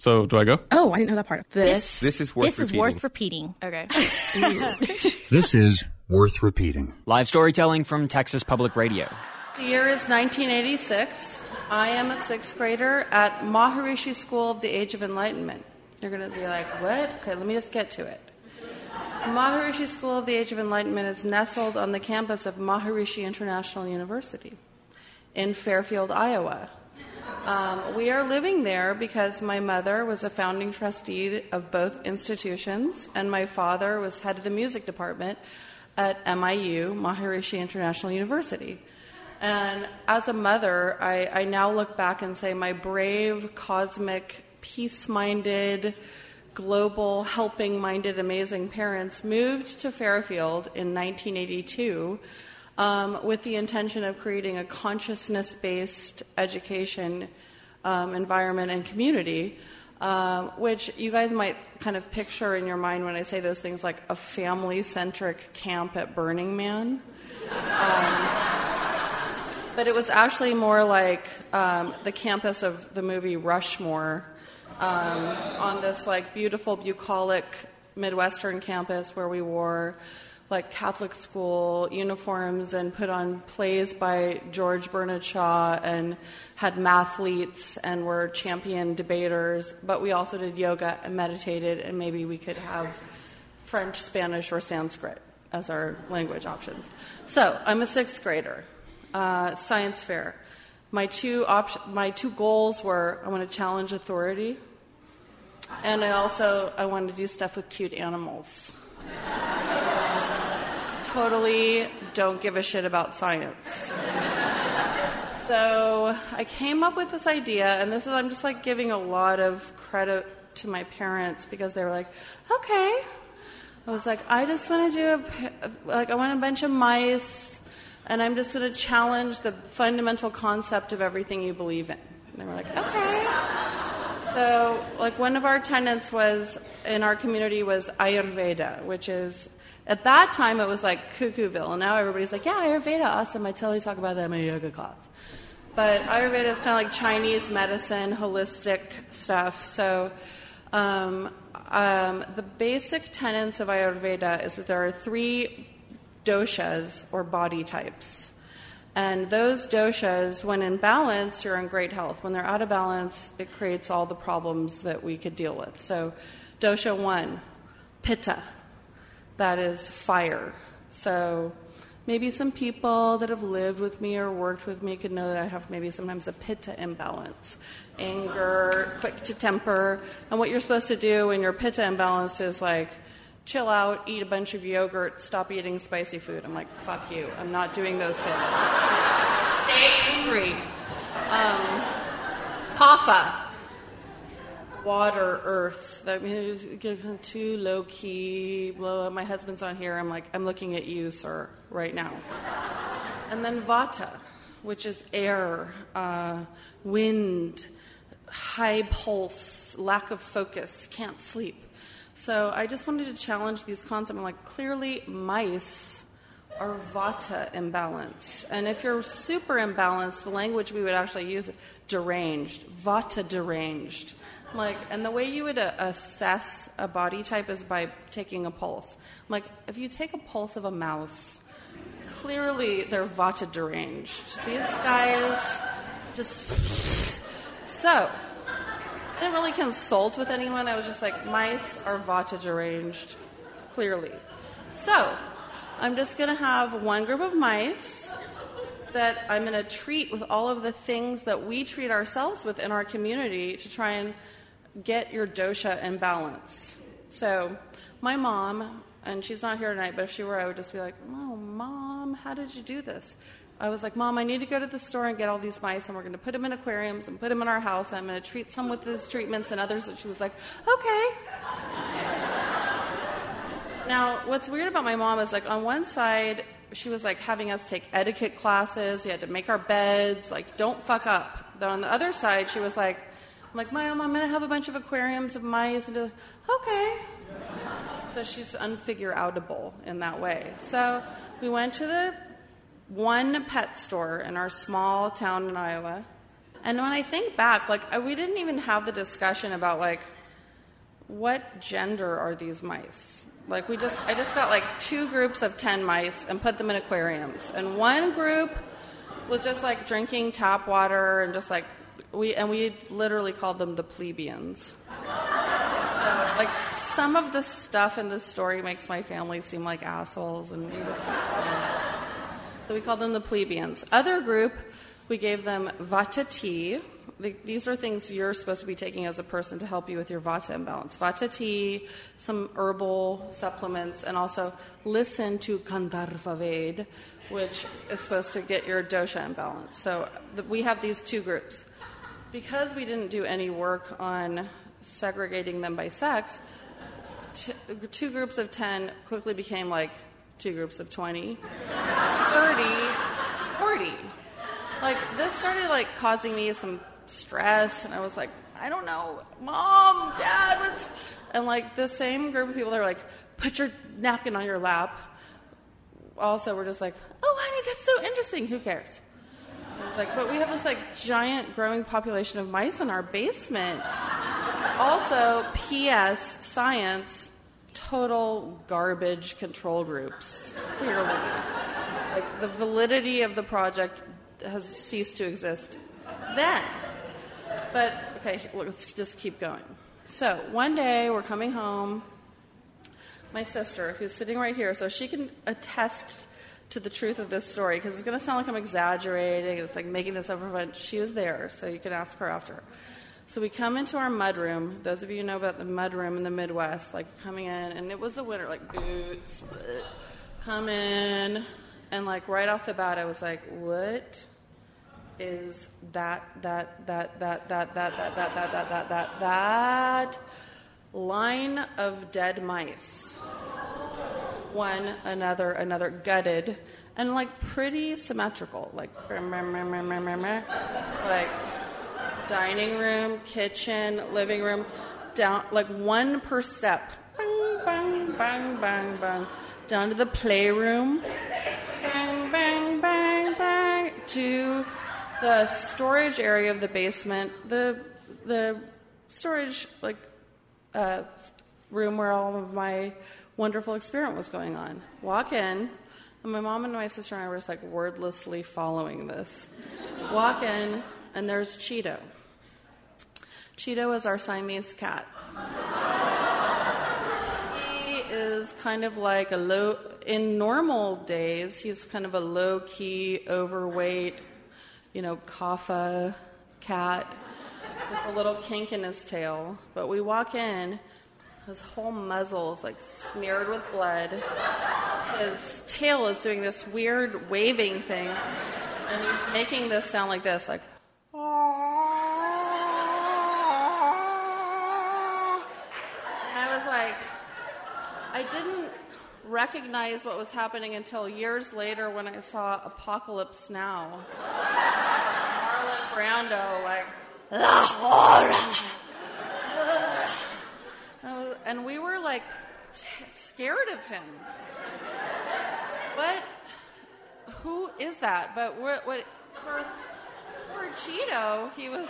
So, do I go? Oh, I didn't know that part. This is worth repeating. Okay. This is worth repeating. Live storytelling from Texas Public Radio. The year is 1986. I am a sixth grader at Maharishi School of the Age of Enlightenment. You're going to be like, what? Okay, let me just get to it. Maharishi School of the Age of Enlightenment is nestled on the campus of Maharishi International University in Fairfield, Iowa. We are living there because my mother was a founding trustee of both institutions, and my father was head of the music department at MIU, Maharishi International University. And as a mother, I now look back and say my brave, cosmic, peace-minded, global, helping-minded, amazing parents moved to Fairfield in 1982 with the intention of creating a consciousness-based education environment and community, which you guys might kind of picture in your mind when I say those things, like a family-centric camp at Burning Man. But it was actually more like the campus of the movie Rushmore, on this like beautiful bucolic Midwestern campus where we wore like Catholic school uniforms and put on plays by George Bernard Shaw and had mathletes and were champion debaters, but we also did yoga and meditated, and maybe we could have French, Spanish, or Sanskrit as our language options. So I'm a sixth grader. Science fair. My two goals were I want to challenge authority, and I wanted to do stuff with cute animals. Totally don't give a shit about science. So I came up with this idea, and I'm just like giving a lot of credit to my parents because they were like, okay. I was like, I just want to I want a bunch of mice. And I'm just going to challenge the fundamental concept of everything you believe in. And they were like, okay. So, like, one of our tenets in our community was Ayurveda, which is, at that time, it was like Cuckooville. And now everybody's like, yeah, Ayurveda, awesome. I totally talk about that in my yoga class. But Ayurveda is kind of like Chinese medicine, holistic stuff. So, the basic tenets of Ayurveda is that there are 3 doshas, or body types. And those doshas, when in balance, you're in great health. When they're out of balance, it creates all the problems that we could deal with. So dosha 1, pitta, that is fire. So maybe some people that have lived with me or worked with me could know that I have maybe sometimes a pitta imbalance. Anger, quick to temper. And what you're supposed to do when you're pitta imbalance is like, chill out, eat a bunch of yogurt, stop eating spicy food. I'm like, fuck you. I'm not doing those things. Stay angry. Kapha. Water, earth. I mean, it's too low-key. Well, my husband's on here. I'm looking at you, sir, right now. And then Vata, which is air, wind, high pulse, lack of focus, can't sleep. So I just wanted to challenge these concepts. I'm like, clearly mice are Vata imbalanced. And if you're super imbalanced, the language we would actually use is deranged, Vata deranged. And the way you would assess a body type is by taking a pulse. If you take a pulse of a mouse, clearly they're Vata deranged. These guys just... So... I didn't really consult with anyone. I was just like, mice are Vata deranged, clearly. So, I'm just going to have one group of mice that I'm going to treat with all of the things that we treat ourselves with in our community to try and get your dosha in balance. So, my mom, and she's not here tonight, but if she were, I would just be like, oh, Mom, how did you do this? I was like, Mom, I need to go to the store and get all these mice, and we're going to put them in aquariums and put them in our house, and I'm going to treat some with these treatments and others. And she was like, okay. Now, what's weird about my mom is, on one side, she was, having us take etiquette classes. You had to make our beds. Don't fuck up. Then on the other side, she was like, Mom, I'm going to have a bunch of aquariums of mice. And okay. So she's unfigure-outable in that way. So we went to the one pet store in our small town in Iowa, And when I think back, like, we didn't even have the discussion about, like, what gender are these mice? Like, I just got, like, 2 groups of 10 mice and put them in aquariums. And one group was just, like, drinking tap water and just, like, we literally called them the plebeians. So, like, some of the stuff in this story makes my family seem like assholes, and so we called them the plebeians. Other group, we gave them Vata tea. These are things you're supposed to be taking as a person to help you with your Vata imbalance. Vata tea, some herbal supplements, and also listen to Gandharva Ved, which is supposed to get your dosha imbalance. So we have these 2 groups. Because we didn't do any work on segregating them by sex, 2 groups of 10 quickly became like 2 groups of 20, 30, 40. Like, this started, like, causing me some stress, and I was like, I don't know, Mom, Dad, what's... And, like, the same group of people that were like, put your napkin on your lap, also were just like, oh, honey, that's so interesting, who cares? Like, but we have this, like, giant growing population of mice in our basement. Also, P.S., science, total garbage control groups, clearly. Like, the validity of the project has ceased to exist then. But, okay, let's just keep going. So, one day, we're coming home. My sister, who's sitting right here, so she can attest to the truth of this story, because it's going to sound like I'm exaggerating. It's like making this up for fun. She was there, so you can ask her after. So we come into our mudroom. Those of you who know about the mudroom in the Midwest, like coming in, and it was the winter, like boots, come in, and like right off the bat, I was like, what is that line of dead mice? One, another, gutted, and like pretty symmetrical, like dining room, kitchen, living room, down, like one per step, bang, bang, bang, bang, bang, down to the playroom, bang, bang, bang, bang, to the storage area of the basement, the storage like room where all of my wonderful experiment was going on. Walk in, and my mom and my sister and I were just like wordlessly following this. Walk in, and there's Cheeto. Cheeto is our Siamese cat. He is kind of like in normal days, he's kind of a low-key, overweight, kapha cat with a little kink in his tail. But we walk in, his whole muzzle is like smeared with blood. His tail is doing this weird waving thing, and he's making this sound like this, like. I didn't recognize what was happening until years later when I saw Apocalypse Now. Marlon Brando, like, the horror. And we were like scared of him. What? Who is that? But for Cheeto, he was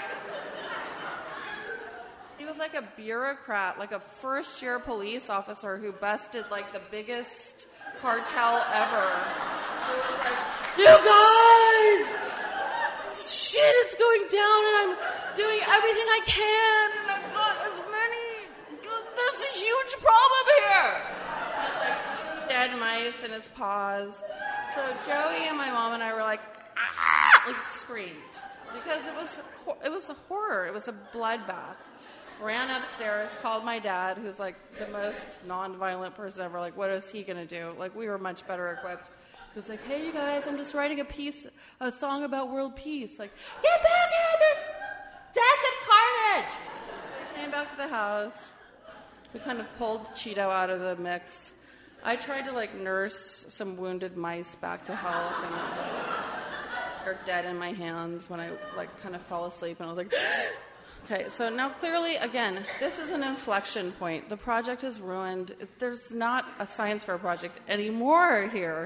like a bureaucrat, like a first-year police officer who busted like the biggest cartel ever. He was like, you guys, shit is going down, and I'm doing everything I can, and I've got as many. There's a huge problem here. He had like 2 dead mice in his paws. So Joey and my mom and I were like, ah, like screamed because it was a horror. It was a bloodbath. Ran upstairs, called my dad, who's like the most non-violent person ever. Like, what is he going to do? Like, we were much better equipped. He was like, hey, you guys, I'm just writing a song about world peace. Like, get back here! There's death and carnage! So I came back to the house. We kind of pulled Cheeto out of the mix. I tried to, like, nurse some wounded mice back to health, and they're dead in my hands when I, like, kind of fell asleep, and I was like... Okay, so now clearly, again, this is an inflection point. The project is ruined. There's not a science fair project anymore here.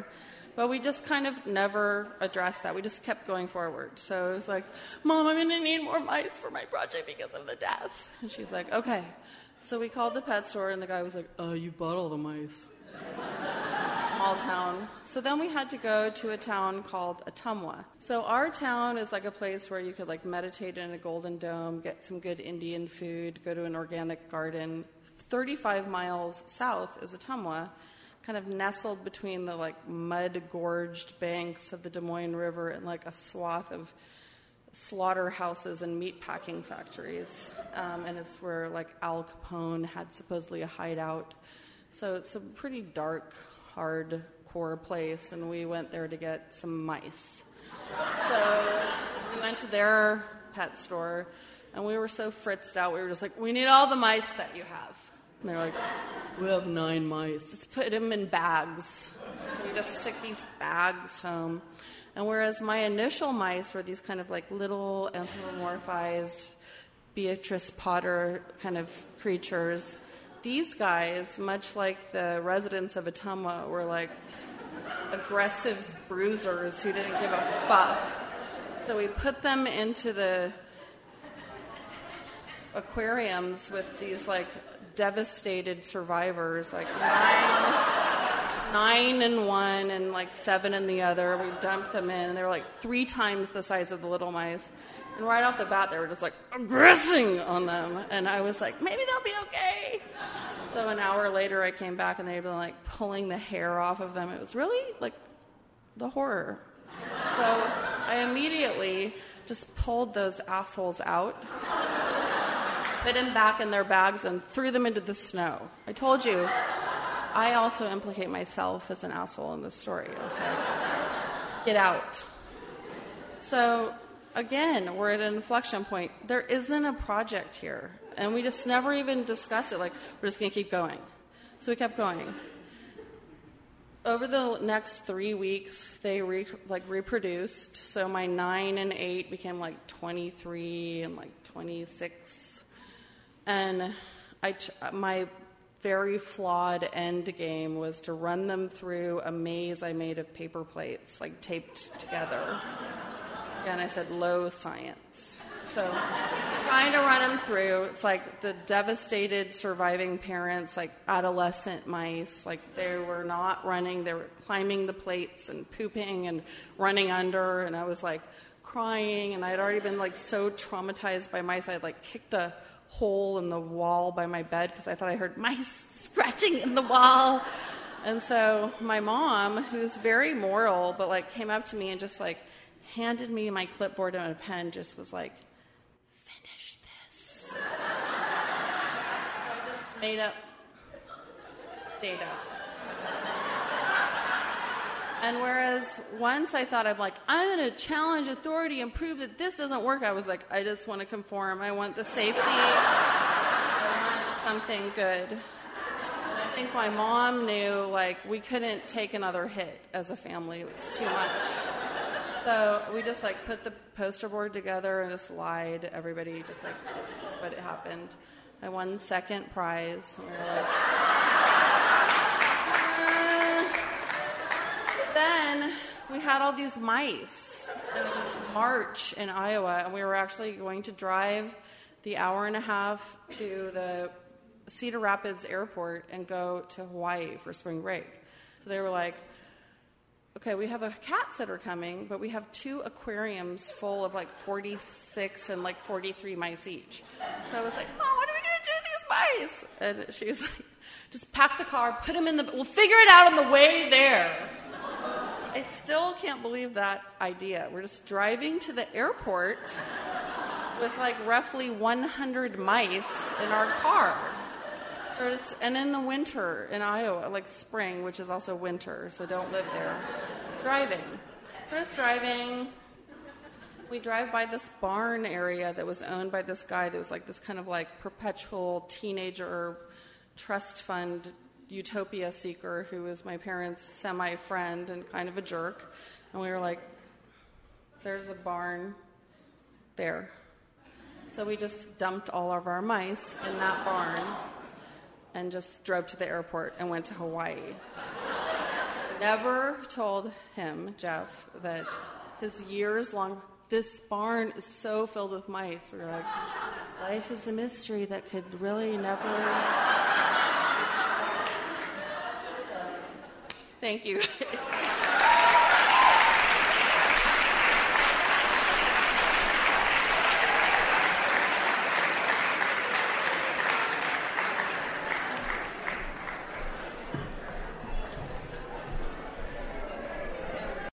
But we just kind of never addressed that. We just kept going forward. So it was like, Mom, I'm going to need more mice for my project because of the death. And she's like, okay. So we called the pet store, and the guy was like, you bought all the mice. Small town. So then we had to go to a town called Ottumwa. So our town is like a place where you could like meditate in a golden dome, get some good Indian food, go to an organic garden. 35 miles south is Ottumwa, kind of nestled between the like mud-gorged banks of the Des Moines River and like a swath of slaughterhouses and meatpacking factories. And it's where like Al Capone had supposedly a hideout. So it's a pretty dark, hardcore place, and we went there to get some mice. So we went to their pet store, and we were so fritzed out. We were just like, we need all the mice that you have. And they're like, we have 9 mice. Just put them in bags. So we just took these bags home. And whereas my initial mice were these kind of like little anthropomorphized Beatrice Potter kind of creatures, these guys, much like the residents of Ottumwa, were like aggressive bruisers who didn't give a fuck. So we put them into the aquariums with these like devastated survivors, like 9 in one and like 7 in the other. We dumped them in, and they were like 3 times the size of the little mice. And right off the bat, they were just like aggressing on them. And I was like, maybe they'll be okay. So an hour later, I came back, and they'd been like pulling the hair off of them. It was really like the horror. So I immediately just pulled those assholes out, put them back in their bags, and threw them into the snow. I told you, I also implicate myself as an asshole in this story. I was like, get out. So again, we're at an inflection point. There isn't a project here, and we just never even discussed it. Like, we're just going to keep going. So we kept going. Over the next 3 weeks, they reproduced. So my 9 and 8 became like 23 and like 26. And my very flawed end game was to run them through a maze I made of paper plates, like taped together. And I said, low science. So trying to run them through, it's like the devastated surviving parents, like adolescent mice, like they were not running, they were climbing the plates and pooping and running under, and I was like crying, and I had already been like so traumatized by mice, I had like kicked a hole in the wall by my bed because I thought I heard mice scratching in the wall. And so my mom, who's very moral, but like came up to me and just like handed me my clipboard and a pen, just was like, finish this. So I just made up data. And whereas once I thought, I'm going to challenge authority and prove that this doesn't work, I was like, I just want to conform. I want the safety. I want something good. And I think my mom knew, like, we couldn't take another hit as a family. It was too much. So we just, like, put the poster board together and just lied to everybody, just like, this is what happened. I won second prize. And we were like... Then we had all these mice, and it was March in Iowa, and we were actually going to drive the hour and a half to the Cedar Rapids airport and go to Hawaii for spring break. So they were like, okay, we have a cat sitter coming, but we have 2 aquariums full of like 46 and like 43 mice each. So I was like, Mom, what are we going to do with these mice? And she was like, just pack the car, put them in we'll figure it out on the way there. I still can't believe that idea. We're just driving to the airport with like roughly 100 mice in our car. And in the winter in Iowa, like spring, which is also winter, so don't live there. Driving. We're just driving. We drive by this barn area that was owned by this guy that was like this kind of like perpetual teenager trust fund utopia seeker who was my parents' semi-friend and kind of a jerk. And we were like, there's a barn there. So we just dumped all of our mice in that barn and just drove to the airport and went to Hawaii. never told him, Jeff, that his years long, this barn is so filled with mice. We were like, life is a mystery that could really never... Thank you.